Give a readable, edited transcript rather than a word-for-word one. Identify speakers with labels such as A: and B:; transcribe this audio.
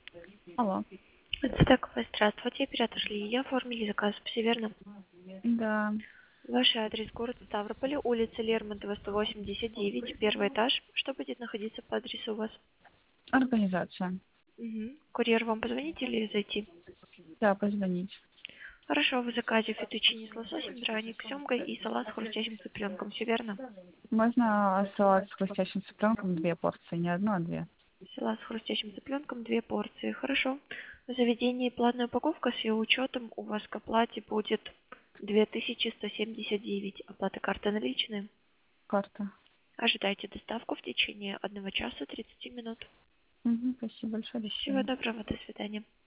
A: Алло.
B: Цветакова, здравствуйте, оператор Лилия, оформили заказ, все верно?
A: Да,
B: Ваш адрес город Ставрополь, улица Лермонтова, 189, первый этаж. Что будет находиться по адресу у вас?
A: организация.
B: Мгм. Курьер вам позвонить или зайти?
A: Да, позвонить.
B: Хорошо, в заказе фетучини с лососем, драник с семгой и салат с хрустящим цыпленком, все верно?
A: Можно салат с хрустящим цыпленком, 2 порции, не одну, а 2.
B: Салат с хрустящим цыпленком, 2 порции, хорошо. В заведении платная упаковка с ее учетом у вас к оплате будет 2179. Оплата карты наличные.
A: Карта.
B: Ожидайте доставку в течение 1 часа 30 минут.
A: Спасибо большое, до
B: Всего
A: свидания.
B: доброго, до свидания.